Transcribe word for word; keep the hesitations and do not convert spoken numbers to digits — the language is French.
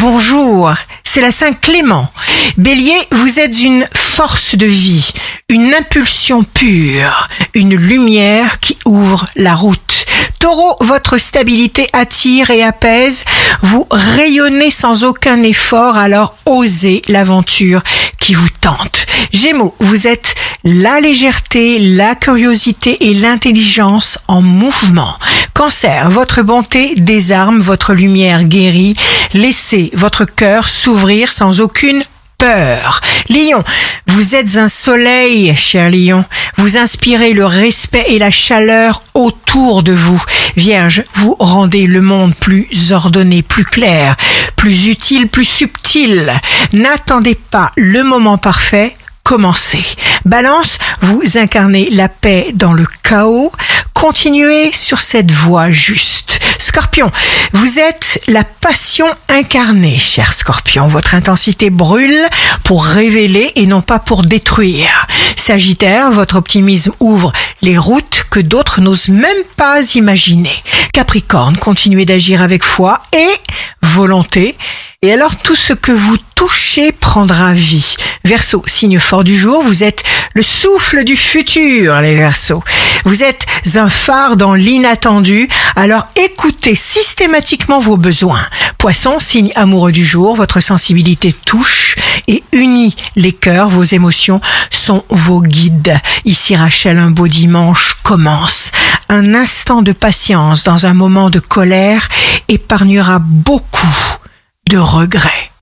bonjour, c'est la Saint-Clément. Bélier, vous êtes une force de vie, une impulsion pure, une lumière qui ouvre la route. Taureau, votre stabilité attire et apaise, vous rayonnez sans aucun effort, alors osez l'aventure qui vous tente. Gémeaux, vous êtes la légèreté, la curiosité et l'intelligence en mouvement. Cancer, votre bonté désarme, votre lumière guérit. Laissez votre cœur s'ouvrir sans aucune peur. Lion, vous êtes un soleil, cher Lion. Vous inspirez le respect et la chaleur autour de vous. Vierge, vous rendez le monde plus ordonné, plus clair, plus utile, plus subtil. N'attendez pas le moment parfait. Commencez. Balance, vous incarnez la paix dans le chaos. Continuez sur cette voie juste. Scorpion, vous êtes la passion incarnée, cher Scorpion. Votre intensité brûle pour révéler et non pas pour détruire. Sagittaire, votre optimisme ouvre les routes que d'autres n'osent même pas imaginer. Capricorne, continuez d'agir avec foi et volonté. Et alors tout ce que vous touchez prendra vie. Verseau, signe fort du jour, vous êtes le souffle du futur, les Verseaux. Vous êtes un phare dans l'inattendu, alors écoutez systématiquement vos besoins. Poisson, signe amoureux du jour, votre sensibilité touche et unit les cœurs, vos émotions sont vos guides. Ici Rachel, un beau dimanche commence. Un instant de patience dans un moment de colère épargnera beaucoup de regrets.